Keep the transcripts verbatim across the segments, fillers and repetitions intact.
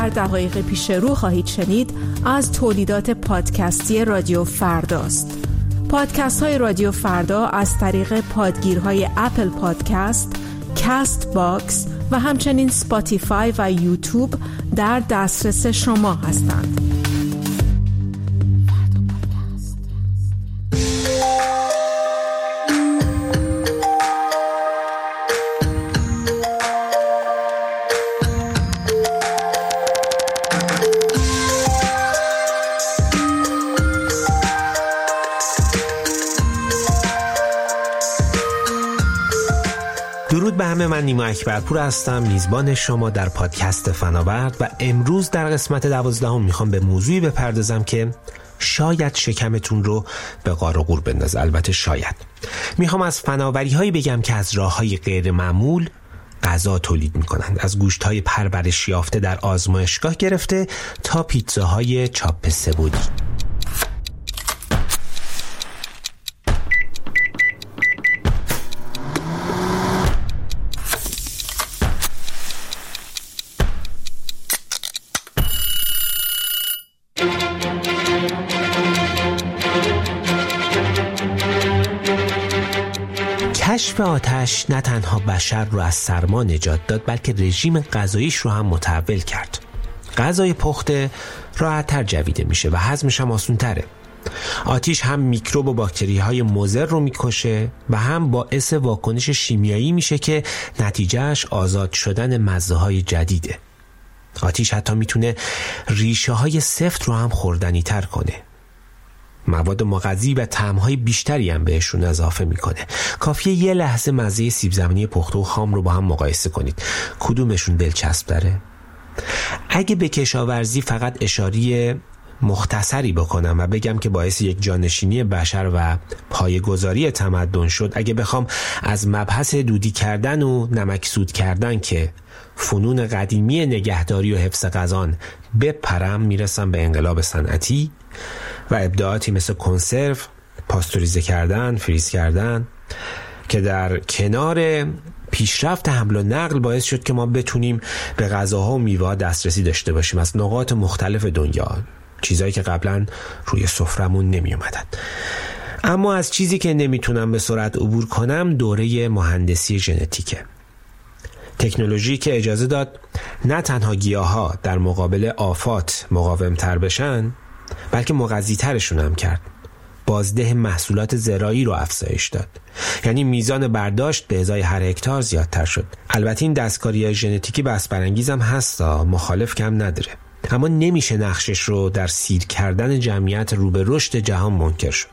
در دقایق پیش رو خواهید شنید از تولیدات پادکستی رادیو فرداست. پادکست های رادیو فردا از طریق پادگیرهای اپل پادکست، کاست باکس و همچنین سپاتیفای و یوتیوب در دسترس شما هستند. درود به همه، من نیما اکبرپور هستم، میزبان شما در پادکست فناورد و امروز در قسمت دوازدهم میخوام به موضوعی بپردازم که شاید شکمتون رو به غار و غور بندازه. البته شاید. میخوام از فناوری هایی بگم که از راه های غیر معمول غذا تولید میکنند، از گوشت های پرورش یافته در آزمایشگاه گرفته تا پیتزاهای چاپ سه‌بعدی. کشف آتش نه تنها بشر رو از سرما نجات داد، بلکه رژیم غذاییش رو هم متحول کرد. غذای پخته راحت‌تر جویده میشه و هضمش هم آسان‌تره. آتش هم میکروب و باکتری‌های مضر رو میکشه و هم باعث واکنش شیمیایی میشه که نتیجهش آزاد شدن مزه‌های جدیده. آتش حتی میتونه ریشه‌های سفت رو هم خوردنی‌تر کنه. مواد مغذی و طعم‌های بیشتری هم بهشون اضافه میکنه. کافیه یه لحظه مزه سیب زمینی پخته و خام رو با هم مقایسه کنید. کدومشون دلچسب داره؟ اگه به کشاورزی فقط اشاره مختصری بکنم و بگم که باعث یک جانشینی بشر و پایه‌گذاری تمدن شد، اگه بخوام از مبحث دودی کردن و نمکسود کردن که فنون قدیمی نگهداری و حفظ غذا بپرم، میرسم به انقلاب صنعتی و ابداعاتی مثل کنسرو، پاستوریزه کردن، فریز کردن که در کنار پیشرفت حمل و نقل باعث شد که ما بتونیم به غذاها و میوه‌ها دسترسی داشته باشیم از نقاط مختلف دنیا، چیزایی که قبلا روی سفرمون نمی اومدن. اما از چیزی که نمیتونم به سرعت عبور کنم دوره مهندسی ژنتیکه. تکنولوژی که اجازه داد نه تنها گیاها در مقابل آفات مقاوم‌تر بشن، بلکه مغذی‌ترشون هم کرد. بازده محصولات زراعی رو افزایش داد. یعنی میزان برداشت به ازای هر هکتار زیادتر شد. البته این دستکاری ژنتیکی بحث برانگیز هم هستا، مخالف کم نداره. اما نمیشه نقشش رو در سیر کردن جمعیت رو به رشد جهان منکر شد.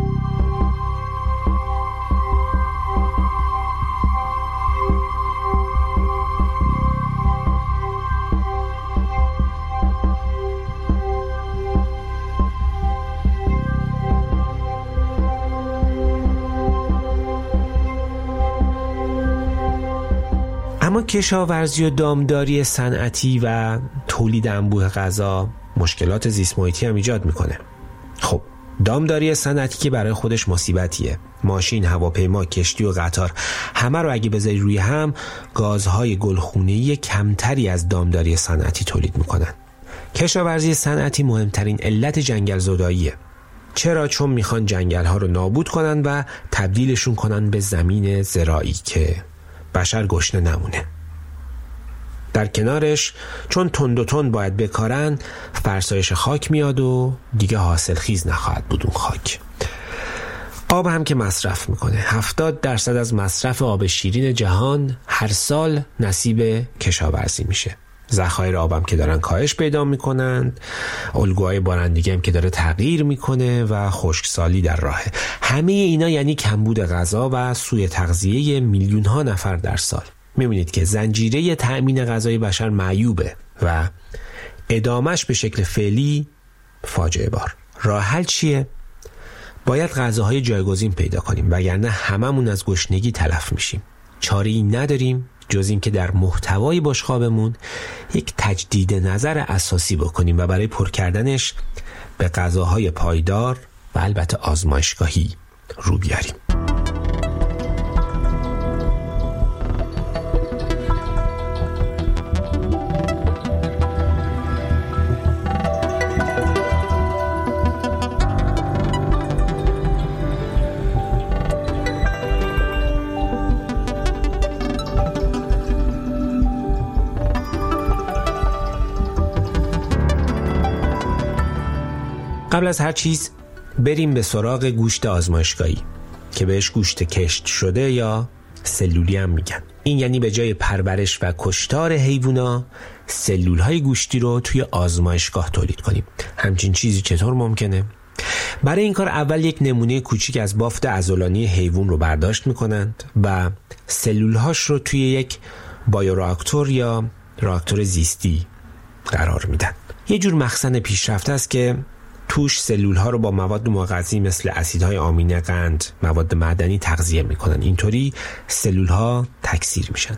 اما کشاورزی و دامداری صنعتی و تولید انبوه غذا مشکلات زیست محیطی هم ایجاد میکنه. خب دامداری صنعتی که برای خودش مصیبتیه. ماشین، هواپیما، کشتی و قطار همه رو اگه بذاری روی هم، گازهای گلخونه‌ای کمتری از دامداری صنعتی تولید میکنن. کشاورزی صنعتی مهمترین علت جنگل زداییه. چرا؟ چون میخوان جنگل ها رو نابود کنن و تبدیلشون کنن به زمین زراعی که بشر گشنه نمونه. در کنارش چون تند و تند باید بکارن، فرسایش خاک میاد و دیگه حاصل خیز نخواهد بود اون خاک. آب هم که مصرف میکنه. هفتاد درصد از مصرف آب شیرین جهان هر سال نصیب کشاورزی میشه. ذخایر آبم که دارن کاهش پیدا میکنند، الگوهای بارندگی هم که داره تغییر میکنه و خشکسالی در راهه. همه اینا یعنی کمبود غذا و سوء تغذیه میلیون ها نفر در سال. میبینید که زنجیره تأمین غذای بشر معیوبه و ادامش به شکل فعلی فاجعه بار. راه حل چیه؟ باید غذاهای جایگزین پیدا کنیم، وگرنه هممون از گشنگی تلف میشیم. چاره‌ای نداریم جز این که در محتوای بشقابمون یک تجدید نظر اساسی بکنیم و برای پر کردنش به غذاهای پایدار و البته آزمایشگاهی رو بیاریم. قبل از هر چیز بریم به سراغ گوشت آزمایشگاهی که بهش گوشت کشت شده یا سلولی هم میگن. این یعنی به جای پرورش و کشتار حیوونا سلولهای گوشتی رو توی آزمایشگاه تولید کنیم. همچین چیزی چطور ممکنه؟ برای این کار اول یک نمونه کوچیک از بافت عضلانی حیوان رو برداشت میکنند و سلولهاش رو توی یک بایوراکتور یا راکتور زیستی قرار میدن. یه جور مخزن پیشرفته است که توش سلولها رو با مواد مغذی مثل اسیدهای آمینه، قند، مواد معدنی تغذیه میکنن. اینطوری سلولها تکثیر میشن.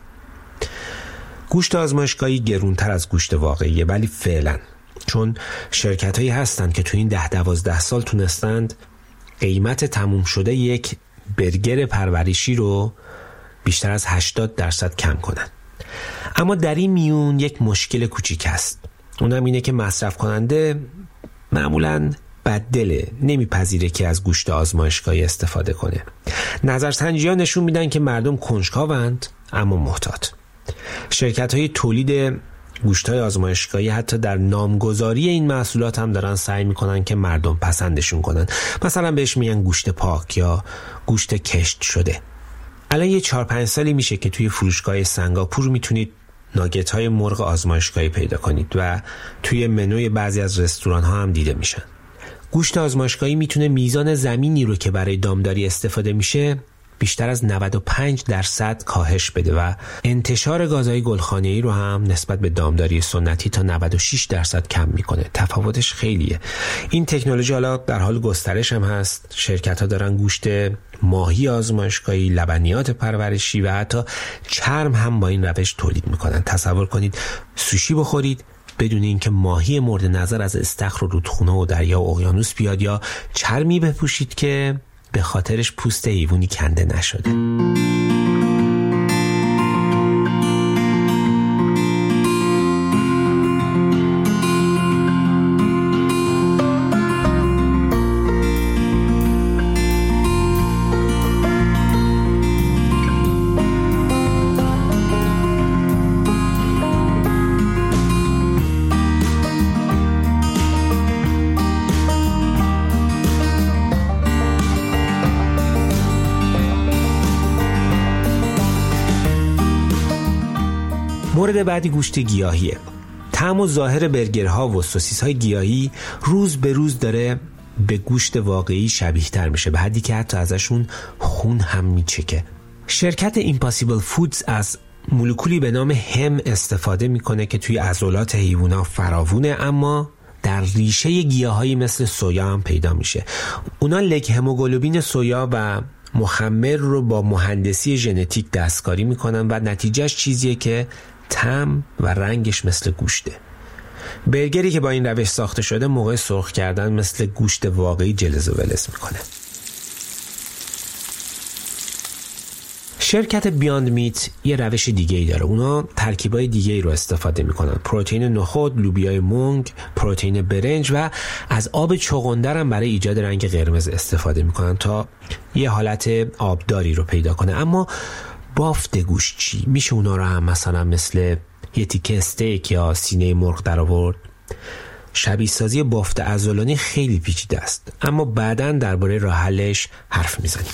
گوشت آزمایشگاهی گرونتر از گوشت واقعیه، ولی فعلا چون شرکت هایی هستن که تو این ده دوازده سال تونستند قیمت تموم شده یک برگر پرورشی رو بیشتر از هشتاد درصد کم کنن. اما در این میون یک مشکل کوچیک هست. اونم اینه که مصرف کننده معمولاً بددله، نمیپذیره که از گوشت آزمایشگاهی استفاده کنه. نظرسنجی‌ها نشون میدن که مردم کنجکاوند اما محتاط. شرکت‌های تولید گوشت‌های آزمایشگاهی حتی در نامگذاری این محصولات هم دارن سعی میکنن که مردم پسندشون کنن. مثلا بهش میگن گوشت پاک یا گوشت کشت شده. الان یه چهار پنج سالی میشه که توی فروشگاه سنگاپور میتونید ناگت های مرغ آزمایشگاهی پیدا کنید و توی منوی بعضی از رستوران ها هم دیده میشن. گوشت آزمایشگاهی میتونه میزان زمینی رو که برای دامداری استفاده میشه بیشتر از نود و پنج درصد کاهش بده و انتشار گازهای گلخانه‌ای رو هم نسبت به دامداری سنتی تا نود و شش درصد کم میکنه. تفاوتش خیلیه. این تکنولوژی حالا در حال گسترش هم هست. شرکت‌ها دارن گوشت ماهی آزمایشگاهی، لبنیات پرورشی و حتی چرم هم با این روش تولید میکنن. تصور کنید سوشی بخورید بدون اینکه ماهی مورد نظر از استخر و رودخونه و دریا و اقیانوس بیاد، یا چرمی بپوشید که به خاطرش پوست حیوانی کنده نشده. مورد بعدی گوشت گیاهیه. طعم و ظاهر برگرها و سوسیس‌های گیاهی روز به روز داره به گوشت واقعی شبیه تر میشه، به حدی که حتی ازشون خون هم میچکه. شرکت ایمپاسیبل فودز از مولکولی به نام هم استفاده میکنه که توی عضلات حیوونا فراوونه، اما در ریشه گیاهایی مثل سویا هم پیدا میشه. اونا لگ هموگلوبین سویا و مخمر رو با مهندسی ژنتیک دستکاری میکنن و نتیجهش چیزیه که طعم و رنگش مثل گوشته. برگری که با این روش ساخته شده موقع سرخ کردن مثل گوشت واقعی جلز و ولز میکنه. شرکت بیاند میت یه روش دیگه ای داره. اونا ترکیبای دیگه ای رو استفاده میکنن. پروتئین نخود، لوبیای مونگ، پروتئین برنج و از آب چغندر هم برای ایجاد رنگ قرمز استفاده میکنن تا یه حالت آبداری رو پیدا کنه. اما بافت گوشت چی؟ میشه اونا رو هم مثلا مثل یه تیکه استیک یا سینه مرغ در آورد؟ شبیه سازی بافت عضلانی خیلی پیچیده است، اما بعداً درباره راه حلش حرف میزنیم.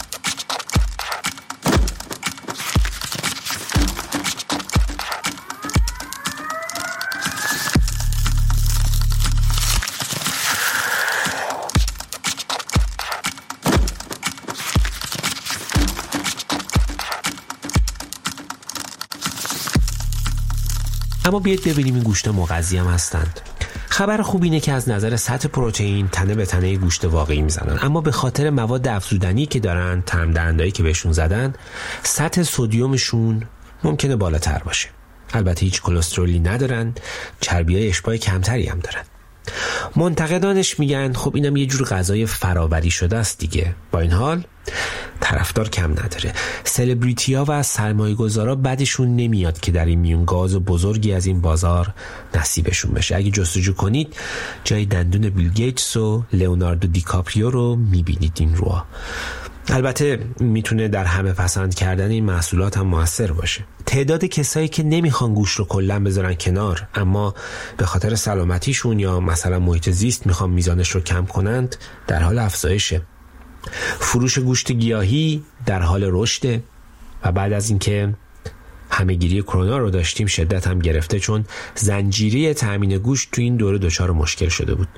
اما بیاید ببینیم این گوشت مغذی هم هستند. خبر خوب اینه که از نظر سطح پروتئین تنه به تنه گوشت واقعی میزنن، اما به خاطر مواد افزودنی که دارن، طعم دهنده‌ای که بهشون زدن، سطح سدیمشون ممکنه بالاتر باشه. البته هیچ کلسترولی ندارن، چربیای اشباع کمتری هم دارن. منتقدانش میگن خب اینم یه جور غذای فراوری شده است دیگه. با این حال طرفدار کم نداره. سلبریتی‌ها و سرمایه‌گذارا بعدشون نمیاد که در این میون گاز بزرگی از این بازار نصیبشون بشه. اگه جستجو کنید جای دندون بیل گیتس و لئوناردو دیکاپریو رو میبینید این رو. البته میتونه در همه پسند کردن این محصولات هم موثر باشه. تعداد کسایی که نمیخوان گوشت رو کلاً بذارن کنار اما به خاطر سلامتیشون یا مثلا محیط زیست میخوان میزانش رو کم کنند در حال افزایشه. فروش گوشت گیاهی در حال رشده و بعد از اینکه همه‌گیری کرونا رو داشتیم شدت هم گرفته، چون زنجیره تامین گوشت تو این دوره دچار مشکل شده بود.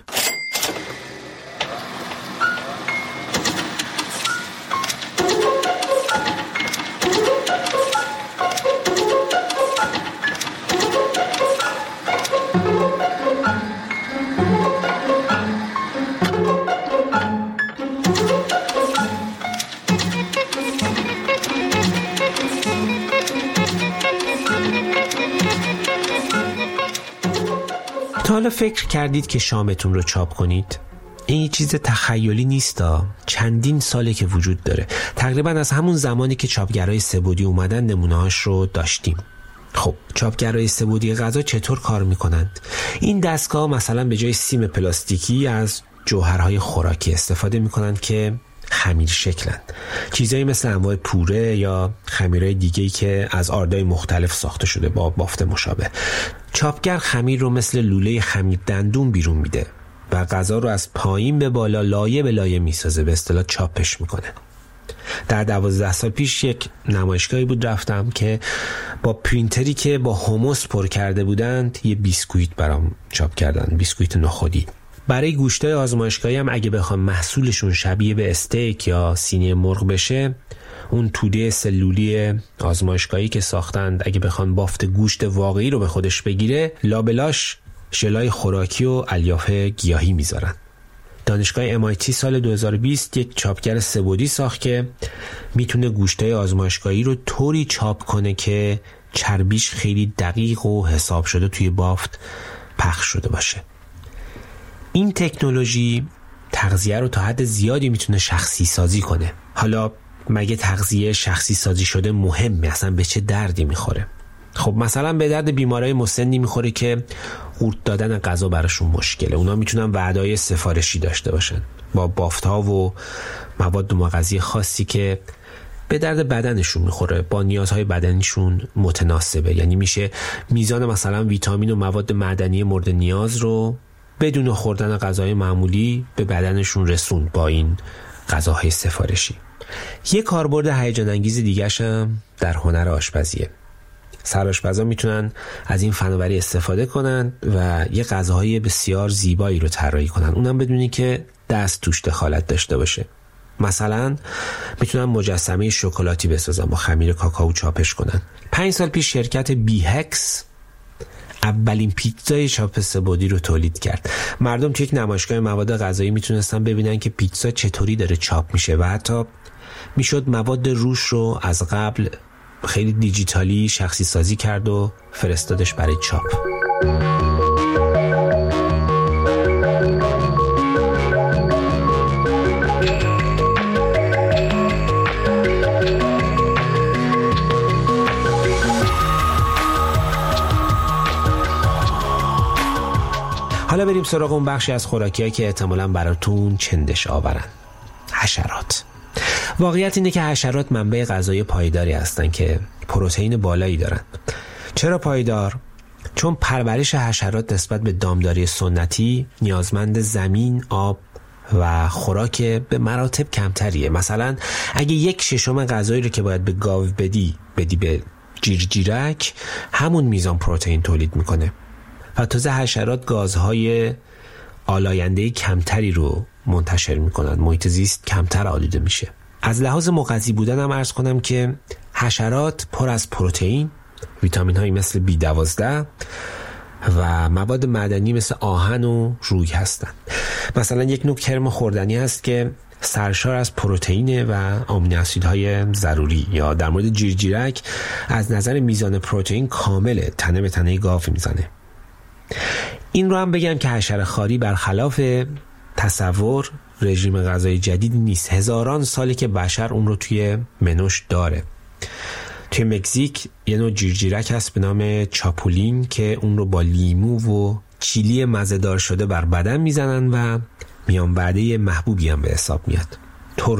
تا حالا فکر کردید که شامتون رو چاپ کنید؟ این یه چیز تخیلی نیستا، چندین ساله که وجود داره. تقریبا از همون زمانی که چاپگرای سه‌بعدی اومدن نمونه‌هاش رو داشتیم. خب چاپگرای سه‌بعدی غذا چطور کار میکنند؟ این دستگاه مثلا به جای سیم پلاستیکی از جوهرهای خوراکی استفاده میکنند که خمیر شکلند. چیزایی مثل انواع پوره یا خمیرهای دیگه‌ای که از آردای مختلف ساخته شده با بافت مشابه. چاپگر خمیر رو مثل لوله خمیر دندون بیرون میده و غذا رو از پایین به بالا لایه به لایه میسازه، به اصطلاح چاپش میکنه. در دوازده سال پیش یک نمایشگاهی بود رفتم که با پرینتری که با هموس پر کرده بودند یه بیسکویت برام چاپ کردن، بیسکویت نخودی. برای گوشتای آزمایشگاهی هم اگه بخوام محصولشون شبیه به استیک یا سینه مرغ بشه، اون توده سلولی آزمایشگاهی که ساختند اگه بخوان بافت گوشت واقعی رو به خودش بگیره، لابلاش ژلای خوراکی و الیاف گیاهی میذارن. دانشگاه ام آی تی سال دو هزار و بیست یک چاپگر سه‌بعدی ساخت که میتونه گوشتای آزمایشگاهی رو طوری چاپ کنه که چربیش خیلی دقیق و حساب شده توی بافت پخش شده باشه. این تکنولوژی تغذیه رو تا حد زیادی میتونه شخصی سازی کنه. حالا مگه تغذیه شخصی سازی شده مهمه؟ اصلا به چه دردی میخوره؟ خب مثلا به درد بیمارای مسنی میخوره که قورت دادن غذا براشون مشکله. اونا میتونن وعده‌های سفارشی داشته باشن با بافت‌ها و مواد مغذی خاصی که به درد بدنشون میخوره، با نیازهای بدنشون متناسبه. یعنی میشه میزان مثلا ویتامین و مواد معدنی مورد نیاز رو بدون خوردن غذای معمولی به بدنشون رسوند با این غذاهای سفارشی. یه کاربرد هیجان انگیز دیگه‌ش هم در هنر آشپزیه. سرآشپزا میتونن از این فناوری استفاده کنن و یه غذاهای بسیار زیبایی رو طراحی کنن، اونم بدونی که دست توش دخالت داشته باشه. مثلا میتونن مجسمه شکلاتی بسازن، با خمیر کاکائو چاپش کنن. پنج سال پیش شرکت بی هکس اولین پیتزای چاپ سه‌بعدی رو تولید کرد. مردم توی یک نمایشگاه مواد غذایی میتونستن ببینن که پیتزا چطوری داره چاپ میشه و حتی میشد مواد روش رو از قبل خیلی دیجیتالی شخصی سازی کرد و فرستادش برای چاپ. حالا بریم سراغ اون بخشی از خوراکی‌هایی که احتمالاً براتون چندش آورن. حشرات. واقعیت اینه که حشرات منبع غذایی پایداری هستن که پروتئین بالایی دارن. چرا پایدار؟ چون پرورش حشرات نسبت به دامداری سنتی نیازمند زمین، آب و خوراک به مراتب کمتریه. مثلا اگه یک ششم غذایی رو که باید به گاو بدی بدی به جیرجیرک، همون میزان پروتئین تولید میکنه. و تازه حشرات گازهای آلاینده کمتری رو منتشر میکنن، محیط زیست کمتر آلوده میشه. از لحاظ مغذی بودن هم عرض کنم که حشرات پر از پروتئین، ویتامین هایی مثل بی دوازده و مواد معدنی مثل آهن و روی هستن. مثلا یک نوع کرم خوردنی هست که سرشار از پروتئین و آمینو اسیدهای ضروری. یا در مورد جیرجیرک از نظر میزان پروتئین کامله، تنه به تنه گاو میزنه. این رو هم بگم که حشره‌خواری برخلاف تصور رژیم غذایی جدیدی نیست. هزاران سالی که بشر اون رو توی منوش داره. توی مکزیک یه نوع جیرجیرک هست به نام چاپولین که اون رو با لیمو و چیلی مزه‌دار شده بر بدن میزنن و میان وعده محبوبی هم به حساب میاد. تورد و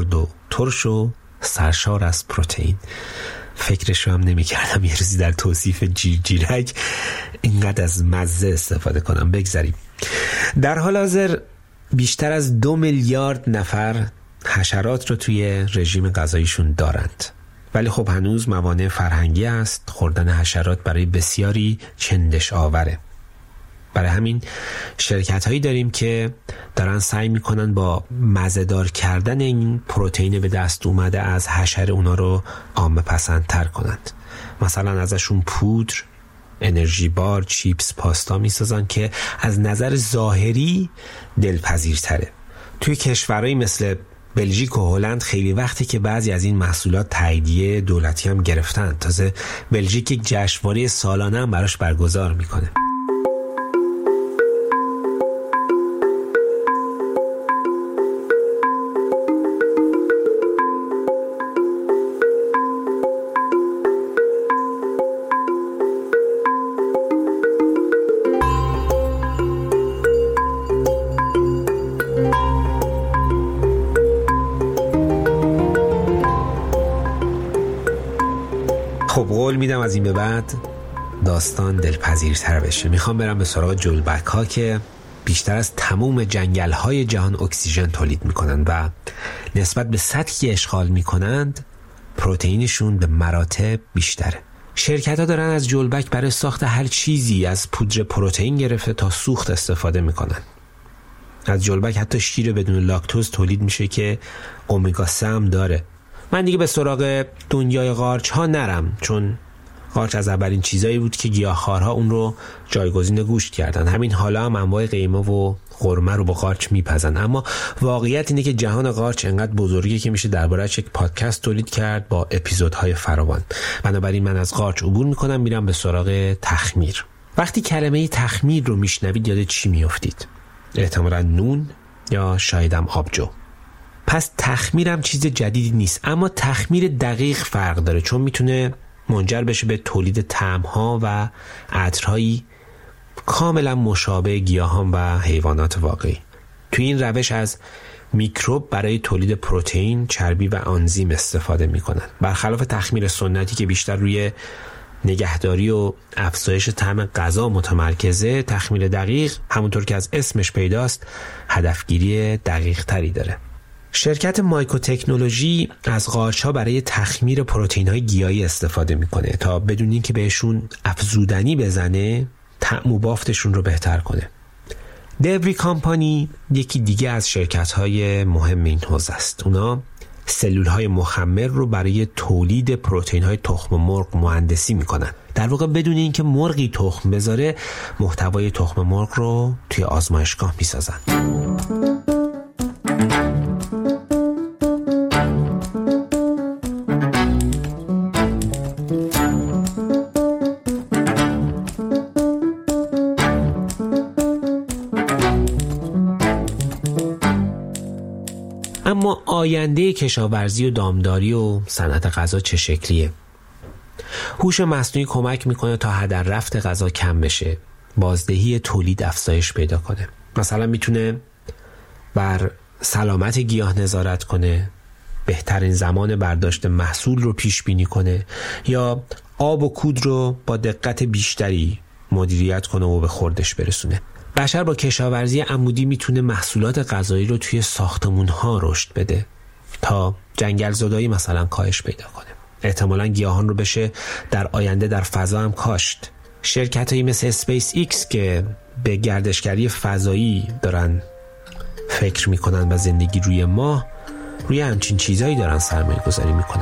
ترش و سرشار از پروتئین. فکرشو هم نمی کردم یه روزی در توصیف جیرجیرک اینقدر از مزه استفاده کنم. بگذاریم. در حال حاضر بیشتر از دو میلیارد نفر حشرات رو توی رژیم غذاییشون دارند، ولی خب هنوز موانع فرهنگی است. خوردن حشرات برای بسیاری چندش آوره. برای همین شرکت هایی داریم که دارن سعی میکنن با مزه‌دار کردن این پروتئین به دست اومده از حشره اونا رو عامه پسندتر کنند. مثلا ازشون پودر، انرژی بار، چیپس، پاستا میسازن که از نظر ظاهری دلپذیرتره. توی کشورهایی مثل بلژیک و هلند خیلی وقتی که بعضی از این محصولات تاییدیه دولتی هم گرفتن. تازه بلژیک یک جشنواره سالانه هم براش برگزار میکنه. خب قول میدم از این به بعد داستان دلپذیرتر بشه. میخوام برم به سراغ جلبک ها که بیشتر از تموم جنگل های جهان اکسیژن تولید میکنن و نسبت به سطحی اشغال میکنند پروتئینشون به مراتب بیشتره. شرکت ها دارن از جلبک برای ساخت هر چیزی از پودر پروتئین گرفته تا سوخت استفاده میکنن. از جلبک حتی شیر بدون لاکتوز تولید میشه که امگا سه هم داره. من دیگه به سراغ دنیای قارچ ها نرم، چون قارچ از اولین چیزایی بود که گیاهخوارها اون رو جایگزین گوشت کردن. همین حالا هم انواع قیمه و قرمه رو با قارچ میپزن. اما واقعیت اینه که جهان قارچ انقدر بزرگه که میشه درباره‌اش یک پادکست تولید کرد با اپیزودهای فراوان. بنابراین من از قارچ عبور میکنم، میرم به سراغ تخمیر. وقتی کلمه تخمیر رو میشنوید یاد چی میافتید؟ احتمالاً نون یا شایدم آبجو. پس تخمیرم چیز جدیدی نیست، اما تخمیر دقیق فرق داره، چون میتونه منجر بشه به تولید طعم‌ها و عطرهایی کاملا مشابه گیاهان و حیوانات واقعی. توی این روش از میکروب برای تولید پروتئین، چربی و آنزیم استفاده میکنن. برخلاف تخمیر سنتی که بیشتر روی نگهداری و افزایش طعم غذا متمرکزه، تخمیر دقیق همونطور که از اسمش پیداست هدفگیری دقیق تری داره. شرکت مایکو تکنولوژی از قارچ‌ها برای تخمیر پروتئین‌های گیاهی استفاده میکنه تا بدون اینکه بهشون افزودنی بزنه طعم و بافتشون رو بهتر کنه. دیوری کامپانی یکی دیگه از شرکت‌های مهم این حوزه است. اونا سلول‌های مخمر رو برای تولید پروتئین‌های تخم مرغ مهندسی میکنن. در واقع بدون اینکه مرغی تخم بذاره محتوای تخم مرغ رو توی آزمایشگاه میسازن. اما آینده کشاورزی و دامداری و صنعت غذا چه شکلیه؟ هوش مصنوعی کمک میکنه تا هدر رفت غذا کم بشه، بازدهی تولید افزایش پیدا کنه. مثلا میتونه بر سلامت گیاه نظارت کنه، بهترین زمان برداشت محصول رو پیش بینی کنه، یا آب و کود رو با دقت بیشتری مدیریت کنه و به خوردش برسونه. بشر با کشاورزی عمودی میتونه محصولات غذایی رو توی ساختمون‌ها رشد بده تا جنگل زدایی مثلا کاهش پیدا کنه. احتمالاً گیاهان رو بشه در آینده در فضا هم کاشت. شرکتایی مثل اسپیس ایکس که به گردشگری فضایی دارن فکر میکنن و زندگی روی ماه، روی همچین چیزایی دارن سرمایه گذاری میکنن.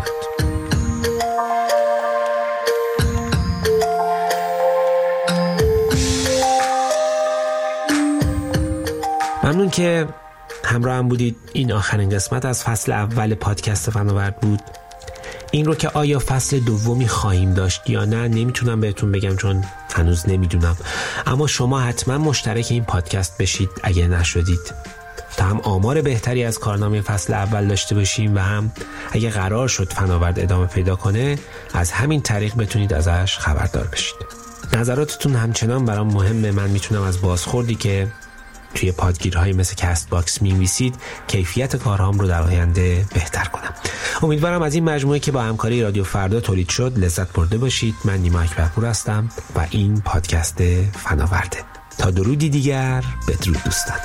ممنون که همراه هم بودید. این آخرین قسمت از فصل اول پادکست فناورد بود. این رو که آیا فصل دومی خواهیم داشت یا نه نمیتونم بهتون بگم، چون هنوز نمیدونم. اما شما حتما مشترک این پادکست بشید اگه نشدید، تا هم آمار بهتری از کارنامه فصل اول داشته باشیم و هم اگه قرار شد فناورد ادامه پیدا کنه از همین طریق بتونید ازش خبردار بشید. نظراتتون همچنان برام مهمه. من میتونم از بازخوردی که توی پادگیرهای مثل کست باکس می‌نویسید کیفیت کارهام رو در آینده بهتر کنم. امیدوارم از این مجموعه که با همکاری رادیو فردا تولید شد لذت برده باشید. من نیما اکبرپور هستم و این پادکست فناورده. تا درودی دیگر، بدرود دوستان.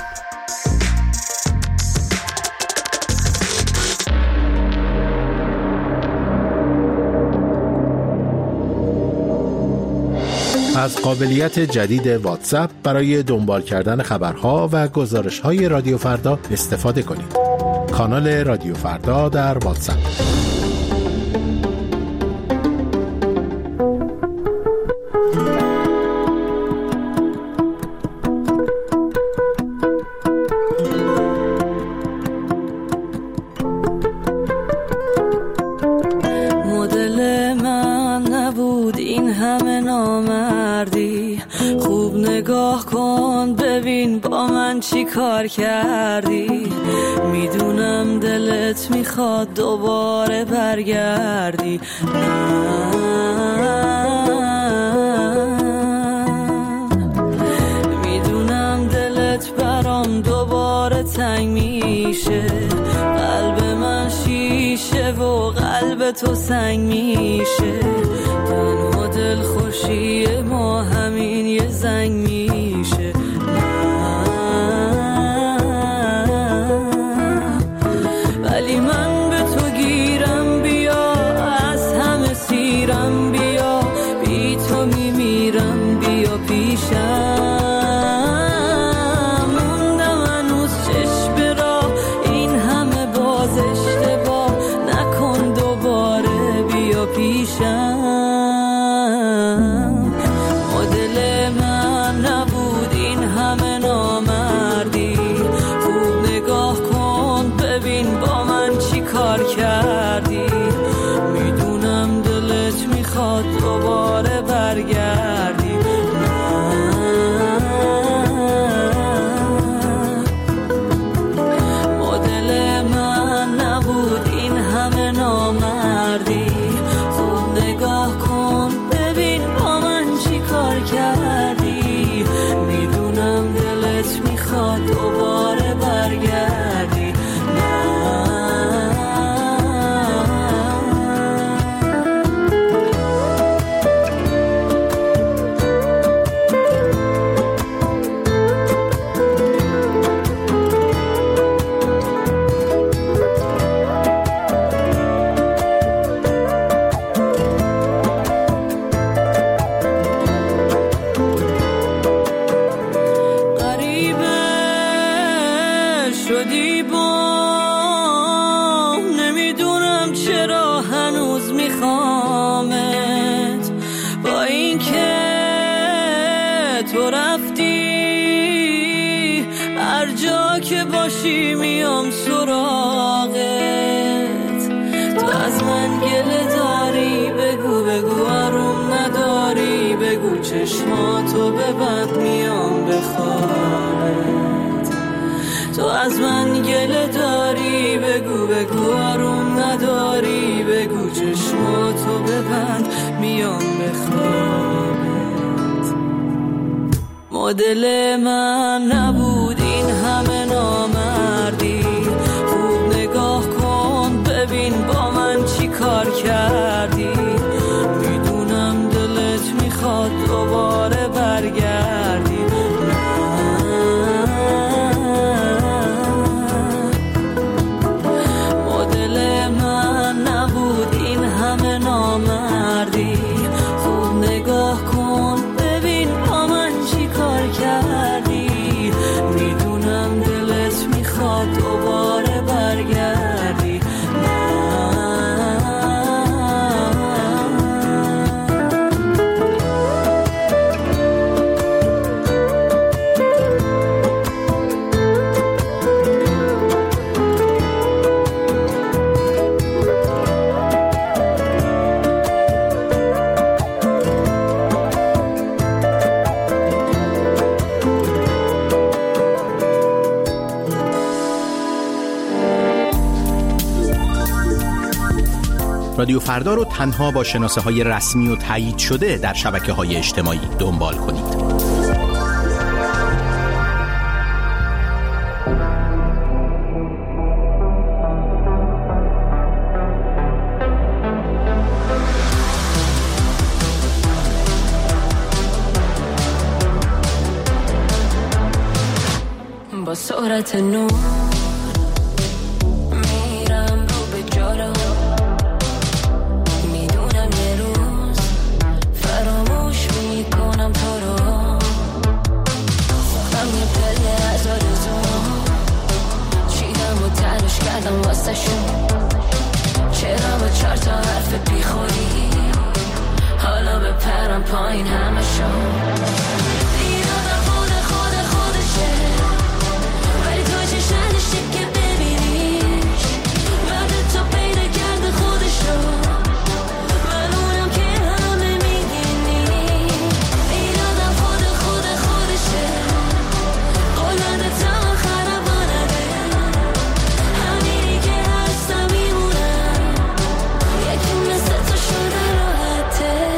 از قابلیت جدید واتساپ برای دنبال کردن خبرها و گزارش‌های رادیو فردا استفاده کنید. کانال رادیو فردا در واتساپ. مدل من نبود این همه نامردی، خوب نگاه کن ببین با من چی کار کردی. میدونم دلت میخواد دوباره برگردی، میدونم دلت برام دوباره تنگ میشه، قلب من شیشه و قلب تو سنگ میشه. تنها دل خوشی ما همین یه زنگ میشه. ولی من به تو گیرم، بیا از همه سیرم، بیا بی تو میمیرم، بیا پیشم. موندم هنوز چشم را این همه باز اشتباه نکن، دوباره بیا پیشم. مدل من نبود این همه نامردی، خوب نگاه کن ببین با من چی کار کردی. میدونم دلت میخواد دوباره برگردی، مدل من نبود این همه نامردی، خوب نگاه کن ببین با من چی کار کردی. میدونم دلت میخواد دوباره برگردی. شدی با نمیدونم چرا هنوز میخوامت، با این که تو رفتی هر جا که باشی میام سراغت. تو از من گله داری بگو بگو، آروم نداری بگو، چشماتو ببند میام بخوابت. تو از من گله داری بگو بگو، آروم نداری بگو، چشماتو ببند میام بخوابت. مدل من نبود این همه نامردی، خوب نگاه کن ببین با من چی کار کردی. میدونم دلت میخواد دوباره برگردی، نامردی، خوب نگاه کن ببین با من چی کار کردی. میدونم دلت میخواد دوباره برگردی. رادیو فردا رو تنها با شناسه های رسمی و تایید شده در شبکه های اجتماعی دنبال کنید. حالت نور میرم رو به جلو، میدونم یه روز فراموش میکنم تو رو. ساختم یه پله از آرزوام، چیدم و تنش کردم واسه شون. چرا با چار تا حرف بیخوری حالا بپرم پایین همه شون. این آدم خود خود خودشه، ولی تو چش نداشتی که ببینیش. بعد تو پیدا کرده خودشو، من اونم که همه میدینی. این آدم خود خود خودشه، قلنده تا آخرم بانده. همینی که هستم میمونم، یکی مثل تو شده راحته.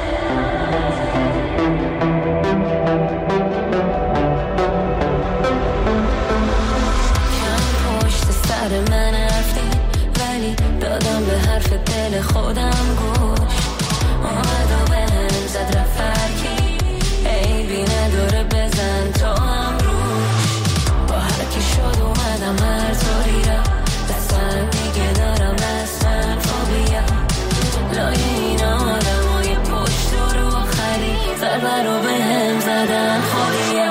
من رفتی ولی دادم به حرف دل خودم گوش. اومد و به هم زد رفت فرکی، عیبی نداره بزن تو هم روش. با هرکی شد اومدم هر طوری را دستم دیگه دارم رسمن فوبیا. لای این آدم های پشت رو خری ضربه رو به هم زدن خودیا.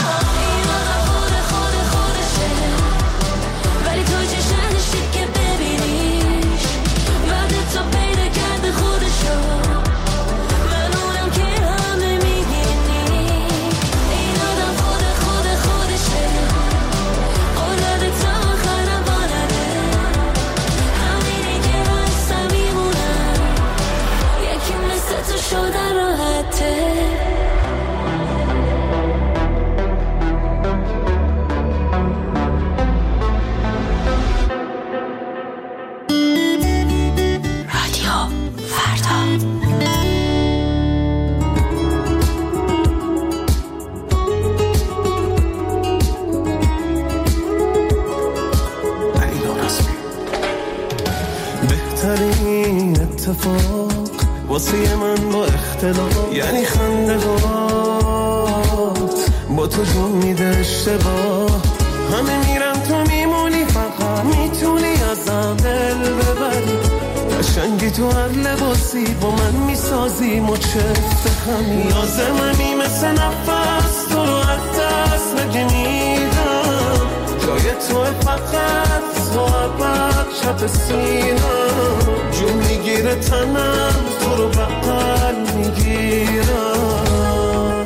شده راحته. رادیو فردا. بهترین اتفاق واسه من با اختلاف یعنی خندهات با تو جون میده اشتباه. همه میرن تو میمونی، فقط میتونی ازم دل ببری. قشنگی تو هر لباسی با من میسازی مچفت خمی. لازممی مثل نفس تو رو از دست نگمیدم. جای تو فقط تو عبد شب سینم. جون میگیره تنم تو رو بغل میگیرم.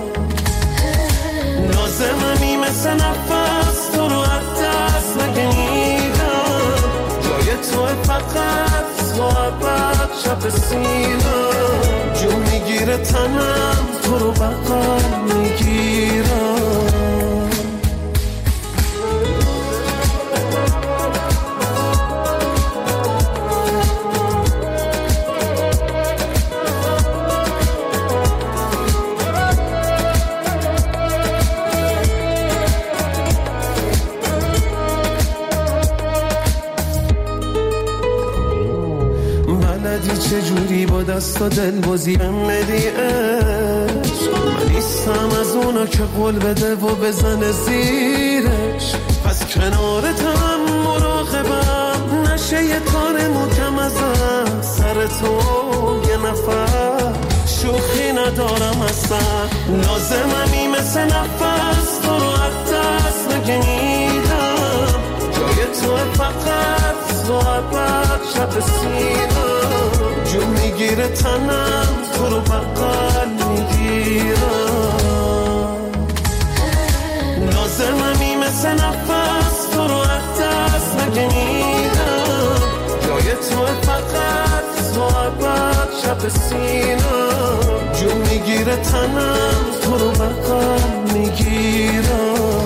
لازممی مثل نفس تو رو از دست نگیدم. جای تو فقط تو عبد شب سینم. جون میگیره تنم تو رو بغل میگیرم. چجوری با دست و دل بازی بهم بدی عشق. من نیستم از اونا که قول بده و بزنه زیرش. پس کنارتم مراقبم نشه یه کار محکم ازم. سر تو یه نفر شوخی ندارم اصلا. لازممی مثل نفس تو رو از دست نگیدم. جای تو فقط تو عبد شب سینم. جون میگیره تنم تو رو بغل میگیرم. لازممی مثل نفس تو رو از دست نگیدم. جای تو فقط تو عبد شب سینم. جون میگیره تنم تو رو بغل میگیرم.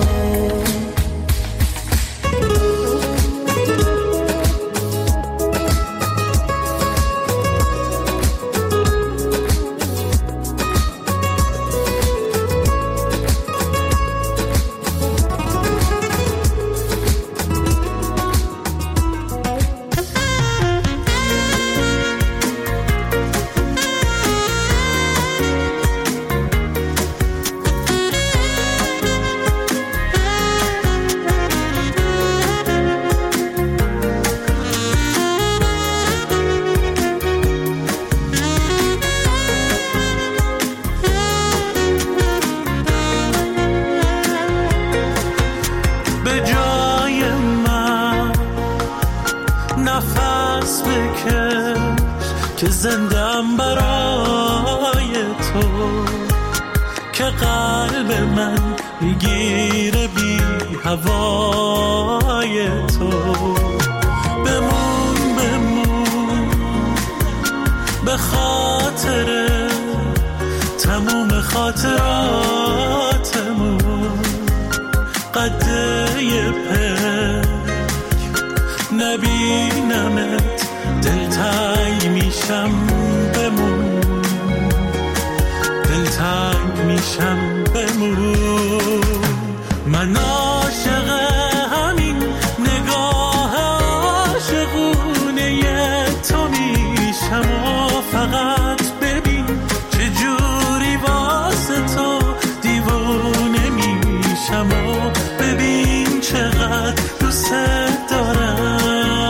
نفس بکش که زندم برای تو، که قلب من میگیره بی هوای تو. بمون بمون به خاطر تموم خاطراتمون، قده پک نبینمت دلتنگ میشم. بمون دلتنگ میشم. بمون من عاشق همین نگاه عاشقونه تو میشم و فقط ببین چجوری واسه تو دیوونه میشم و ببین چقدر دوست دارم.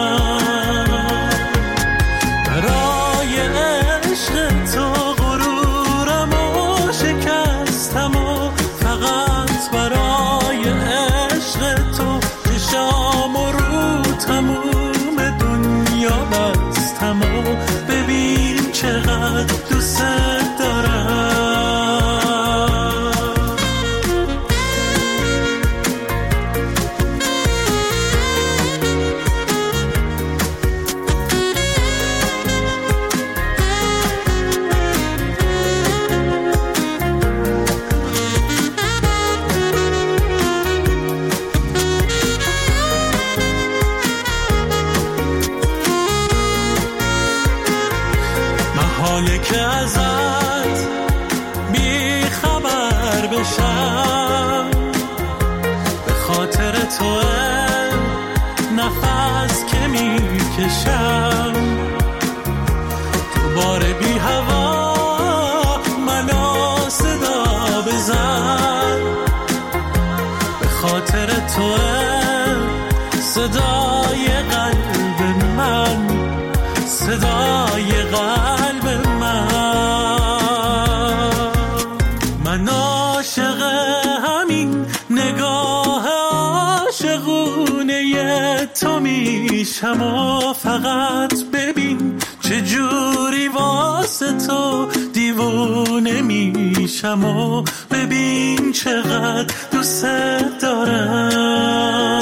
برای عشق تو غرورم و شکستم و فقط برای عشق تو چشام و رو تموم دنیا بستم و ببین چقدر دوست دارم. محاله که ازت بی خبر بشم، به خاطر تو نفس که میکشم. تو بار بی هوا منو صدا بزن، به خاطر تو صدای قلب من، صدای قلب من. من عاشق همین نگاه عاشقونه تو میشم و فقط ببین چجوری واسه تو دیوونه میشم و ببین چقدر دوست دارم.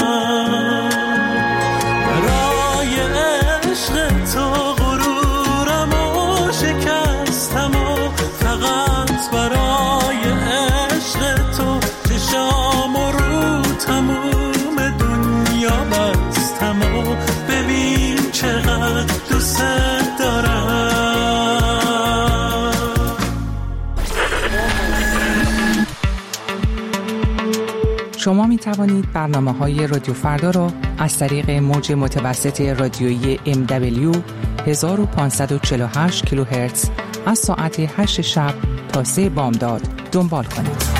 برای عشق تو غرورم و شکستم و فقط برای عشق تو چشام و رو تموم دنیا بستم و ببین چقدر دوست دارم. شما می توانید برنامه‌های رادیو فردا را از طریق موج متوسط رادیویی ام دبلیو هزار و پانصد و چهل و هشت کیلوهرتز از ساعت هشت شب تا سه بامداد دنبال کنید.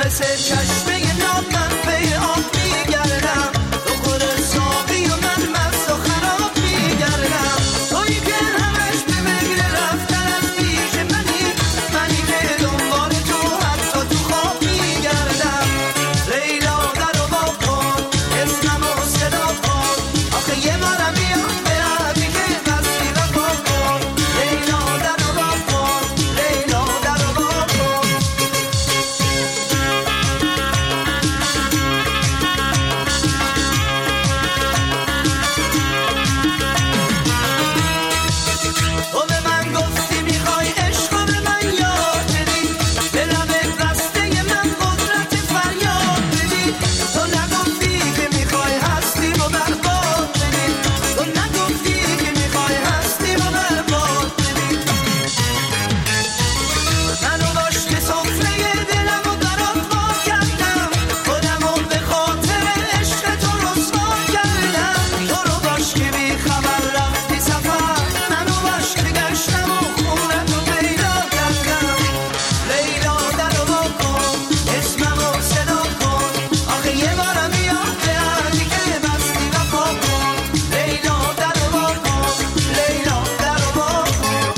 مثل چشمه نام من پی آب میگردم تو خود ساقی و من مست و خراب میگردم تویی که همش به مگل رفتن از پیش منی منی که دنبال تو حتی تو خواب میگردم لیلا در و با کن اسمم و صدا کن آخه یه بارم بیام به عدی که بستی و با کن لیلا در و با کن لیلا در و با کن تو به من گفتی میخوای عشق رو به من یاد بدی به لبت رسته من قدرت فریاد بدی تو نگفتی که میخوای هستی و برباد بدی تو نگفتی که میخوای هستی و برباد بدی منو باش که سفره دلم و برات وا کردم خودم رو به خاطر عشق تو رسوا کردم تو رو باش که بی خبر رفتی سفر منو باش که گشتم و خونت رو پیدا کردم لیلا در رو با کن اسمم رو صدا کن آخه یه بارم بیاد به عهدی که بستی وفا کن لیلا در رو با کن لیلا در رو با کن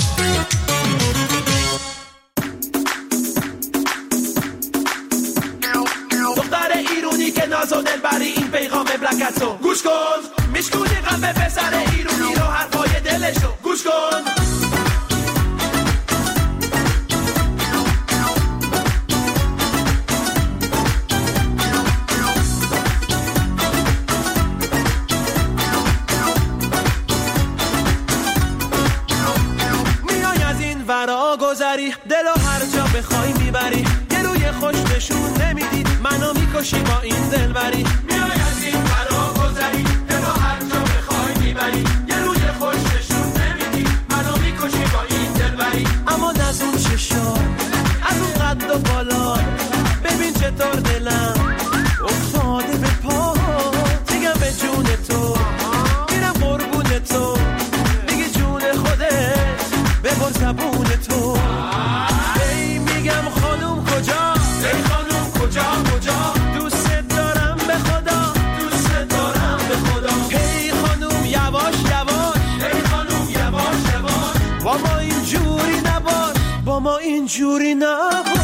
دختر ایرونی که ناز و دلبری این پیغام بلکتو گوش کن میشکونی قلب پسر ایرونی رو حرفای دلشو گوش کن میای از این ورا گذری دلو هر جا بخوای میبری یه روی خوش نشون نمیدی منو میکشی با این دلبری میای از این ورا گذری دلو هر جا بخوای میبری یه روی خوش نشون نمیدی منو میکشی با این دلبری اما از اون چشا از اون قد و بالا ببین چطور دلم افتاده به پا میگم به جون تو میرم قربون تو میگی جون خودت ببر زبون تو ای میگم خانوم کجا ای خانوم کجا کجا دوست دارم به خدا دوست دارم به خدا ای خانوم یواش یواش ای خانوم یواش یواش با ما اینجوری نباش با ما اینجوری نباش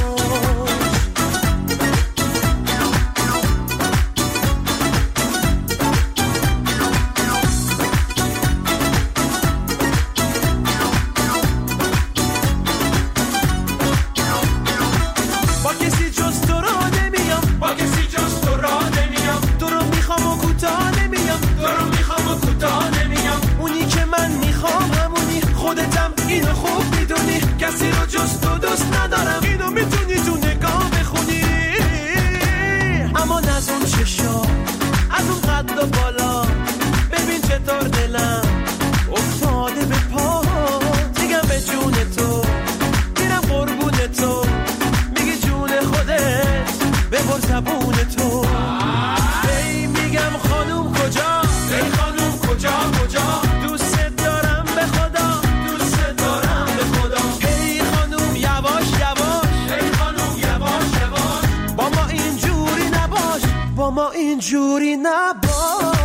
با کسی جز تو را نمیام با کسی جز تو را نمیام تو رو میخوام و کوتاه نمیام تو رو میخوام و کوتاه نمیام اونی که من میخوام همونی خودتم اینو خوب میدونی کسی رو جز تو دوست ندارم اینو میتونی تو نگاه بخونی اما از اون چشا از اون قد و بالا ببین چطور دلم افتاده به پا میگم به جون تو میرم قربون تو میگی جون خودت ببر زبون تو ای میگم خانوم کجا ای خانوم کجا کجا دوست دارم به خدا دوست دارم به خدا ای خانوم یواش یواش ای خانوم یواش یواش با ما اینجوری نباش با ما اینجوری نباش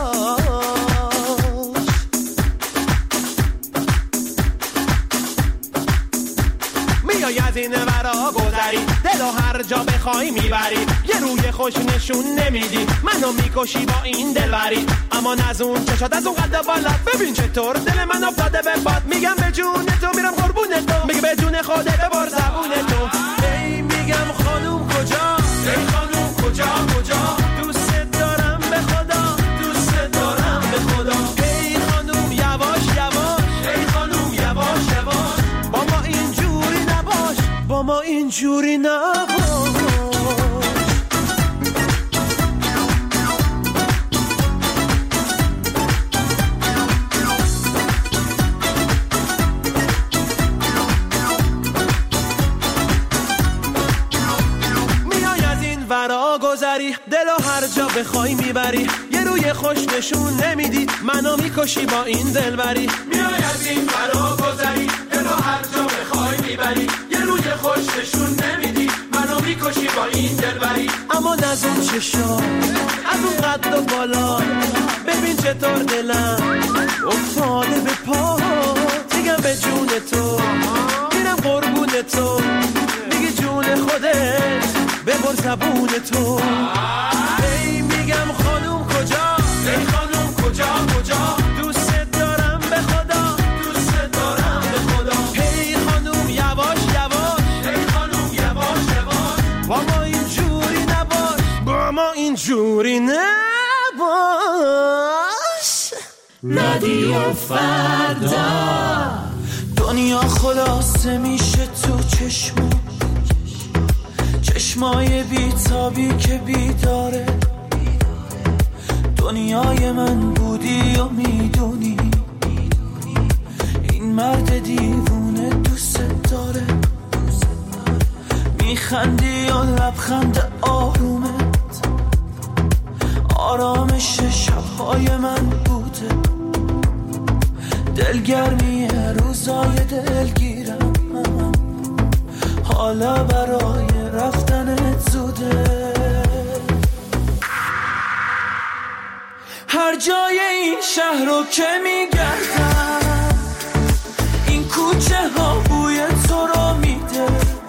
میای از این ورا گذری دلو هر جا بخوای میبری یه روی خوش نشون نمیدی منو میکشی با این دلبری اما از اون چشات از اون قد بالا ببین چطور دل من افتاده به باد میگم به جون تو میرم قربون تو میگه به جون خودت ببر زبون تو ای میگم خانوم کجا ای خانوم کجا کجا دوست دارم به خدا دوست دارم به خدا ای خانوم یواش یواش ای خانوم یواش یواش با ما اینجوری نباش با ما اینجوری نباش ورا گذری دلو هر جا بخوای میبری یه روی خوش نشون نمیدی منو میکشی با این دلبری میای از این ورا گذری دلو هر جا بخوای میبری یه روی خوش نشون نمیدی منو میکشی با این دلبری. اما از اون چشا، از اون قد و بالا، ببین چطور دلم افتاده به پا. میگم به جون تو میرم قربون تو، میگی جون خودت ببر زبون تو. ای میگم خانوم کجا، ای خانوم کجا کجا، دوست دارم به خدا، دوست دارم به خدا. ای خانوم یواش یواش، ای خانوم یواش یواش، با ما اینجوری نباش، با ما اینجوری نباش. رادیو فردا. دنیا خلاصه میشه تو چشم، چشمای بیتابی که بیداره. دنیای من بودی و میدونی، این مرد دیوونه دوست داره. میخندی و لبخند آرومت آرامش شبهای من بوده. دلگرمی روزای دلگیرم، حالا برای رفتنت زوده. هر جای این شهر رو که میگردم، این کوچه ها بوی تو رو میده.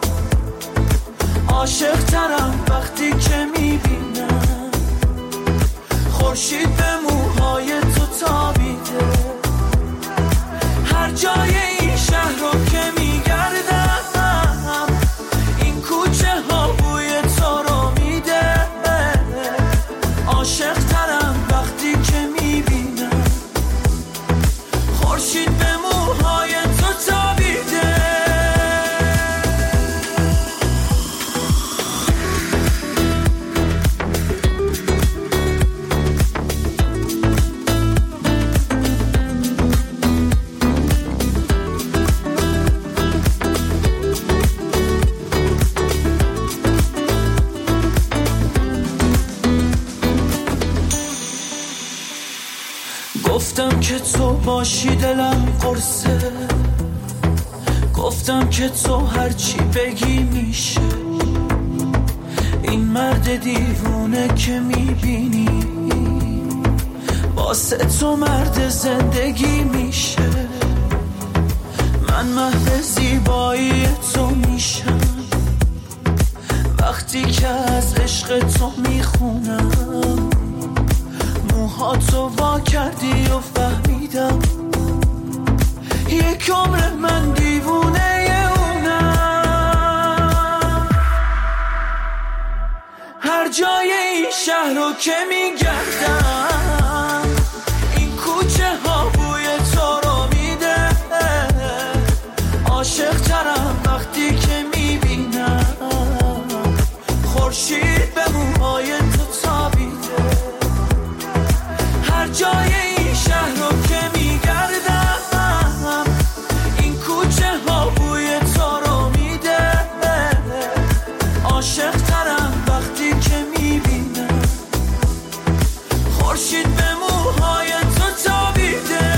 عاشق ترم وقتی که میبینم خورشید به موهای تو تابیده. هر جای این شهر رو که میگردم، این کوچه ها بوی تو رو میده. عاشق ترم وقتی که میبینم خورشید به موهای تو تابیده. گفتم که تو باشی دلم قرصه، گفتم که تو هرچی بگی میشه. این مرد دیوونه که میبینی واسه تو مرد زندگی میشه. من مهد زیبایی تو میشم وقتی که از عشق تو میخونم. موهاتو وا کردی و فهمیدم یک عمر من دیوونه اونم. هر جای این شهر رو که میگردم، این کوچه ها بوی تو رو میده. عاشق ترم وقتی که میبینم خورشید به موهای تو تابیده. هر جای این شهر رو که میگردم، این کوچه ها بوی تو رو میده. عاشق ترم وقتی که میبینم خورشید به موهای تو تابیده.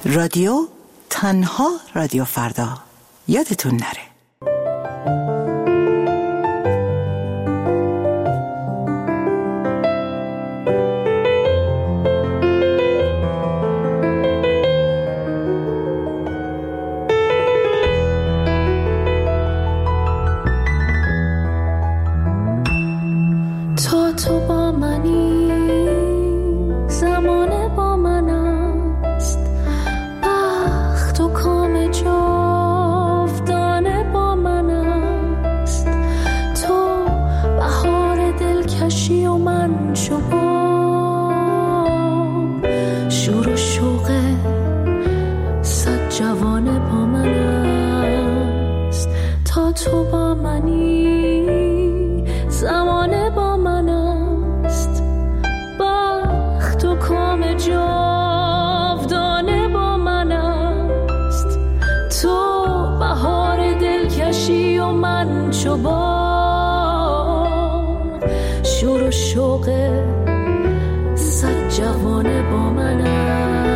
رادیو تنها رادیو فردا، یادتون نره. تا تو با منی زمانه با من است، بخت و کام جاودانه با من است. تو بهار دلکشی و من شباب، شور و شوق صد جوانه با من است. تا تو با منی زمانه با من است، بخت و کام جاودانه با من است. تو بهار دلکشی و من شباب، شور و شوق صد جوانه با من است.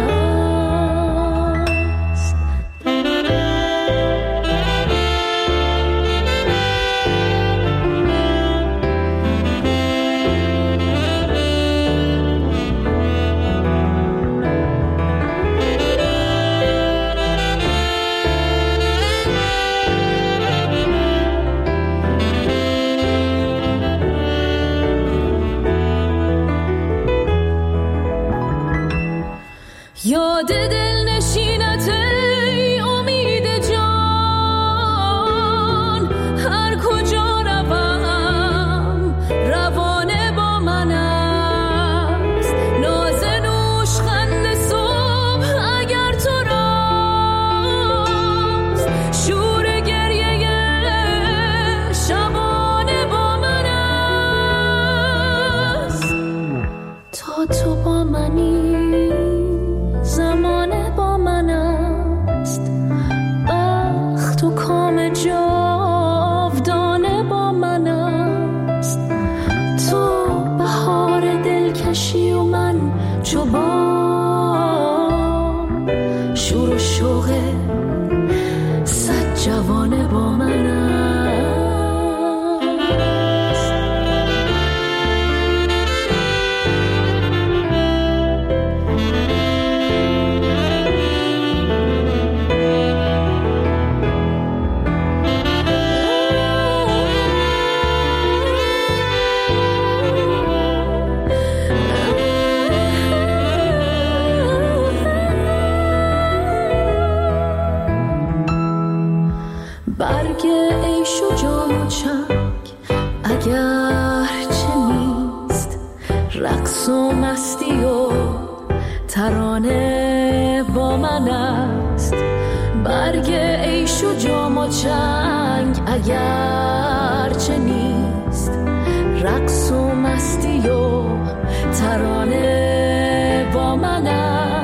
یاد دل نشینت ای امید جان، هر کجا روم روانه با من است. ناز نوش خنده صبح اگر تو راست، شور گریه شبانه با من است. تا تو با منی زمانه با من است، بخت و کام جاودانه با من است. تو بهار دلکشی و من چوبان، شور و شوق صد جوانه با من است. برگ عیش و جام و چنگ اگر چه نیست، رقص و مستی و ترانه با من است. برگ عیش و جام و چنگ اگر چه نیست، رقص و مستی و ترانه با من است.